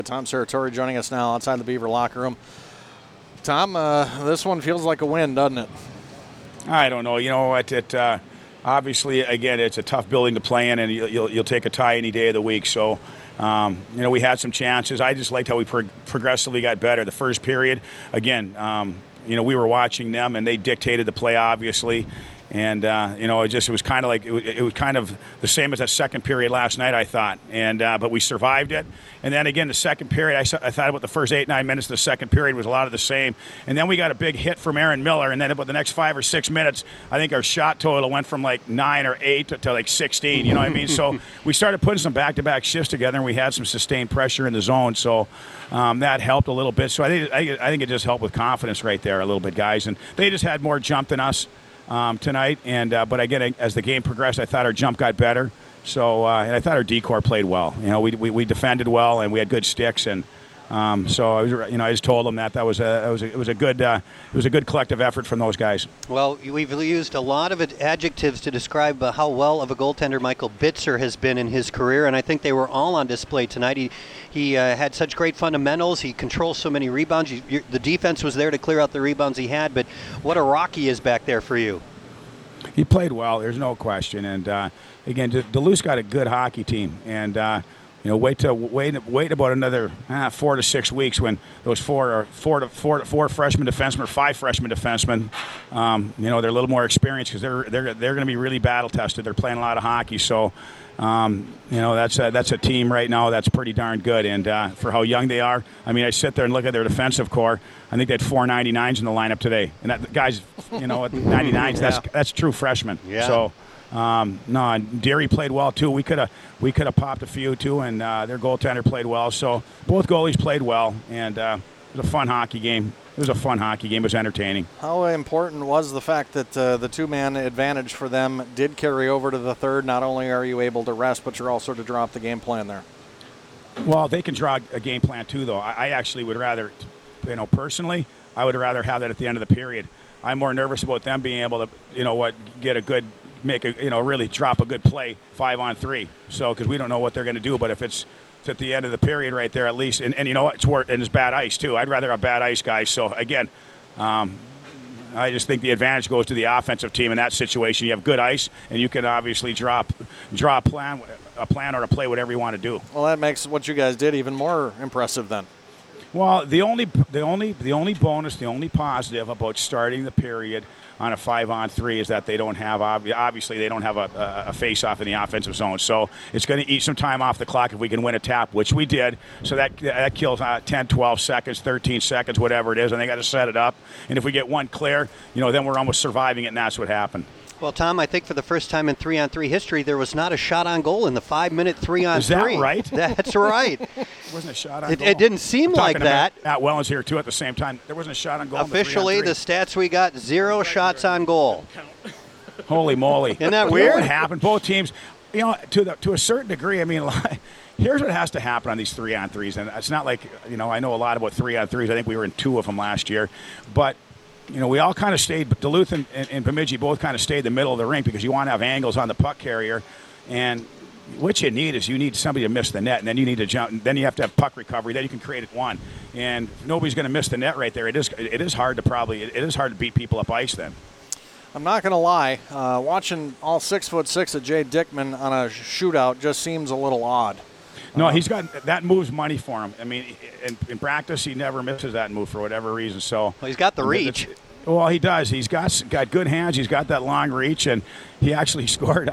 Tom Serratore joining us now outside the Beaver locker room. Tom, this one feels like a win, doesn't it? I don't know. You know what? Obviously, again, it's a tough building to play in, and you'll take a tie any day of the week. So, we had some chances. I just liked how we progressively got better. The first period, again, we were watching them, and they dictated the play, obviously. And it was kind of like it was kind of the same as that second period last night, I thought. And but we survived it. And then again, the second period, I thought about the first 8-9 minutes of the second period was a lot of the same. And then we got a big hit from Aaron Miller. And then about the next 5 or 6 minutes, I think our shot total went from like 9 or 8 to like 16. You know what I mean? So we started putting some back-to-back shifts together, and we had some sustained pressure in the zone. So that helped a little bit. So I think it just helped with confidence right there a little bit, guys. And they just had more jump than us tonight, but again, as the game progressed, I thought our jump got better. So, and I thought our decor played well. We defended well, and we had good sticks, and so I just told them that was a good collective effort from those guys. Well, we've used a lot of adjectives to describe how well of a goaltender Michael Bitzer has been in his career, and I think they were all on display tonight. He had such great fundamentals. He controls so many rebounds. The defense was there to clear out the rebounds he had, but what a rock he is back there for you. He played well. There's no question. And again, Duluth's got a good hockey team, and wait about another 4 to 6 weeks when those four freshman defensemen or 5 freshman defensemen, they're a little more experienced because they're going to be really battle tested. They're playing a lot of hockey, so. That's a team right now that's pretty darn good, and for how young they are, I mean, I sit there and look at their defensive core. I think they had 4 99s in the lineup today, and that guys, at 99s, that's true freshmen. Yeah. So, and Deary played well too. We could have popped a few too, and their goaltender played well. So both goalies played well, and it was a fun hockey game. It was a fun hockey game. It was entertaining. How important was the fact that the two-man advantage for them did carry over to the third? Not only are you able to rest, but you're also to draw up the game plan there. Well, they can draw a game plan too, though. I actually would rather, personally, I would rather have that at the end of the period. I'm more nervous about them being able to, get a good, really drop a good play 5-on-3. So, because we don't know what they're going to do, but if it's at the end of the period right there at least, and you know what, it's bad ice too. I'd rather have bad ice guys. So again, I just think the advantage goes to the offensive team in that situation. You have good ice, and you can obviously draw a plan or a play, whatever you want to do. Well, that makes what you guys did even more impressive then. Well, the only bonus, the only positive about starting the period on a 5-on-3 is that they don't have a face-off in the offensive zone. So it's going to eat some time off the clock if we can win a tap, which we did. So that kills 10, 12 seconds, 13 seconds, whatever it is, and they got to set it up. And if we get one clear, then we're almost surviving it, and that's what happened. Well, Tom, I think for the first time in 3-on-3 history, there was not a shot on goal in the 5-minute 3-on-3. Is that right? That's right. There wasn't a shot on goal. It didn't seem like that. Matt Wellens here, too, at the same time. There wasn't a shot on goal. Officially, the stats we got, 0 shots on goal. Holy moly. Isn't that weird? What happened? Both teams, to a certain degree, I mean, here's what has to happen on these 3-on-3s. And it's not like, I know a lot about 3-on-3s. I think we were in 2 of them last year. But we all kind of stayed, but Duluth and Bemidji both kind of stayed in the middle of the rink because you want to have angles on the puck carrier. And what you need somebody to miss the net, and then you need to jump, and then you have to have puck recovery. Then you can create it one. And if nobody's going to miss the net right there, it is hard to beat people up ice then. I'm not going to lie. Watching all 6'6" of Jay Dickman on a shootout just seems a little odd. No, he's got that move's money for him. I mean, in practice, he never misses that move for whatever reason. So he's got the reach. Well, he does. He's got good hands. He's got that long reach, and he actually scored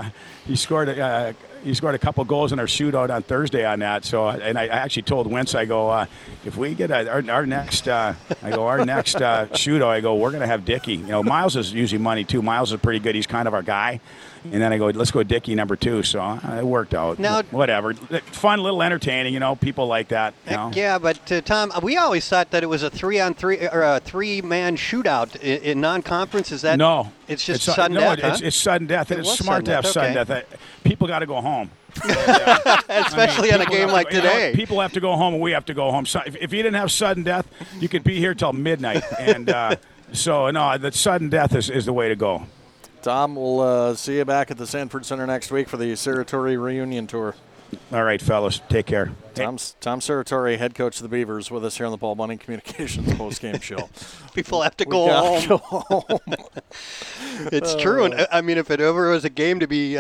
a couple goals in our shootout on Thursday on that. So, and I actually told Wentz, I go, if we get our next shootout, I go, we're going to have Dickey. Miles is usually money too. Miles is pretty good. He's kind of our guy. And then I go, let's go Dickey number 2. So it worked out. Now, whatever. Fun, little entertaining, people like that. Yeah, but Tom, we always thought that it was a 3-on-3 or a 3-man shootout in non-conference. Is that? No. It's just sudden death, huh? It's sudden death. And it's smart to have sudden death. People got to go home. Especially on a game like today. People have to go home, and we have to go home. So if you didn't have sudden death, you could be here till midnight. And the sudden death is the way to go. Tom, we'll see you back at the Sanford Center next week for the Serratore reunion tour. All right, fellas. Take care. Tom Serratore, head coach of the Beavers, with us here on the Paul Bunning Communications postgame show. People have to go home. It's true. And I mean, if it ever was a game to be,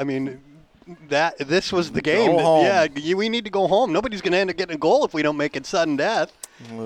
this was the game. Go home. Yeah, we need to go home. Nobody's going to end up getting a goal if we don't make it sudden death.